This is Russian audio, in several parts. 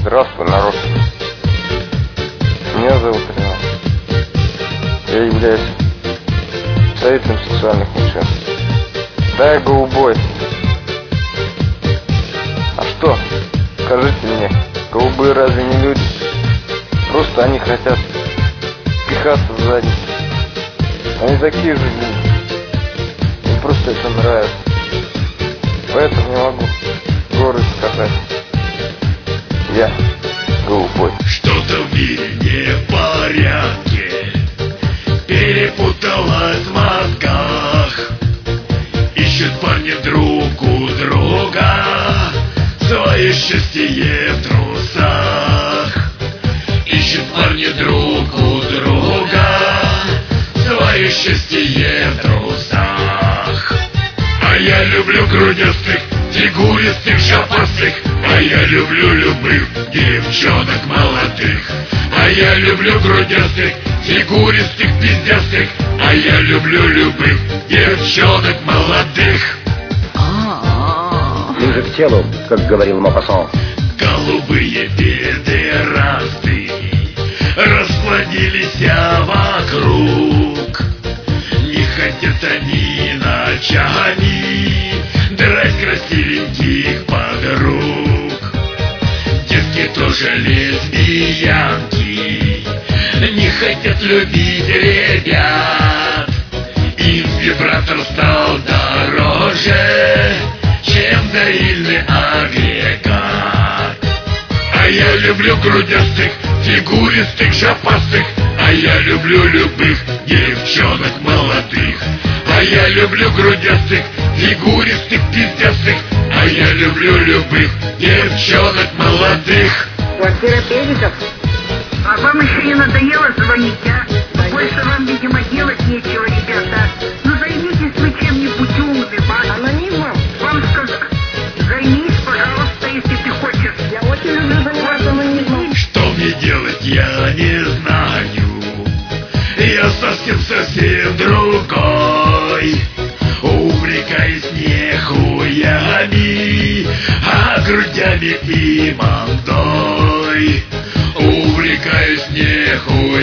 Здравствуй, народ. Меня зовут Ренат. Я являюсь представителем сексуальных меньшинств. Да, я голубой. А что? Скажите мне, голубые разве не люди? Просто они хотят пихаться в задницу. Они такие же люди. Им просто это нравится. Поэтому не могу горы сказать. Я голубой. Что-то в мире не в порядке, перепуталось в мозгах. Ищут парни друг у друга свое счастье в трусах. Ищут парни друг у друга свое счастье в трусах. А я люблю грудастых, фигуристых, шапастых. А я люблю любых девчонок молодых. А я люблю грудастых, фигуристых, пиздастых. А я люблю любых девчонок молодых. Ближе к телу, как говорил Мопассан. Голубые педерасты расплодились вокруг. Не хотят они ночами драть красивеньких подруг. Девки тоже лесбиянки, не хотят любить ребят. Им вибратор стал дороже, чем доильный агрегат. А я люблю грудастых, фигуристых, шапастых. А я люблю любых девчонок молодых. А я люблю грудастых, фигуристых, пиздастых. А я люблю любых девчонок молодых. Квартира педиков? А вам еще не надоело звонить, а? Больше вам, видимо, делать нечего, ребята. Ну займитесь вы чем-нибудь умным, а? Анонимом? Вам сказать. Займись, пожалуйста, если ты хочешь. Я очень люблю заниматься анонимом. Что мне делать, я не знаю. Я совсем другой. Увлекаюсь не хуями, а грудями и мандой. Увлекаюсь не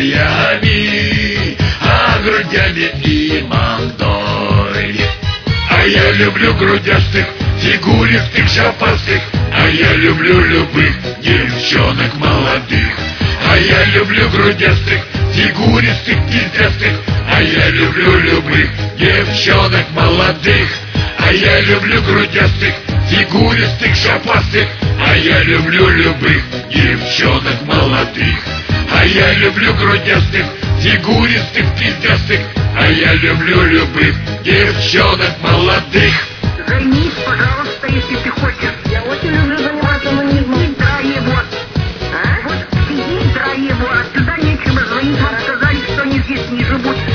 хуями, а грудями и мандой. А я люблю грудастых, фигуристых, шапастых. А я люблю любых девчонок молодых. А я люблю грудастых, фигуристых, пиздастых. А я люблю любых девчонок молодых. А я люблю грудастых, фигуристых, шапастых. А я люблю любых девчонок молодых. А я люблю грудастых, фигуристых, пиздастых. А я люблю любых девчонок молодых. Займись, пожалуйста, если ты хочешь. Я очень люблю заниматься анонизмом. Драй его. А? Вот сиди, драй его. Отсюда нечего звонить. Вам сказали, что они здесь не живут.